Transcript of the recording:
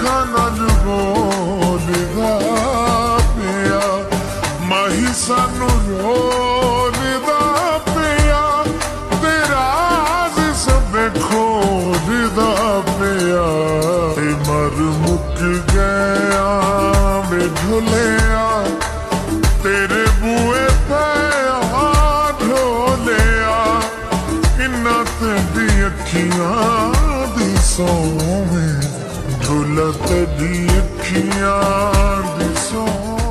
ਅੱਖਾਂ ਨਾਲ ਬੋਲਦਾ ਪਿਆ, ਮਾਹੀ ਸਾਨੂੰ ਰੋਲਦਾ ਪਿਆ, ਤੇ ਰਾਜ਼ ਸਭ ਖੋਲਦਾ ਪਿਆ। ਮਰ ਮੁੱਕ ਗਿਆ ਵੇ ਢੋਲਿਆ, ਤੇਰੇ ਬੂਏ ਤੇ ਆ ਢੋਲਿਆ, ਇਨਾਂ ਤੇਰੀ ਅੱਖੀਆਂ ਦੀ ਸੌਵੇਂ, ਢੋਲਾ ਤੇਰੀ ਅੱਖੀਆਂ ਦੀ ਸੌਂ।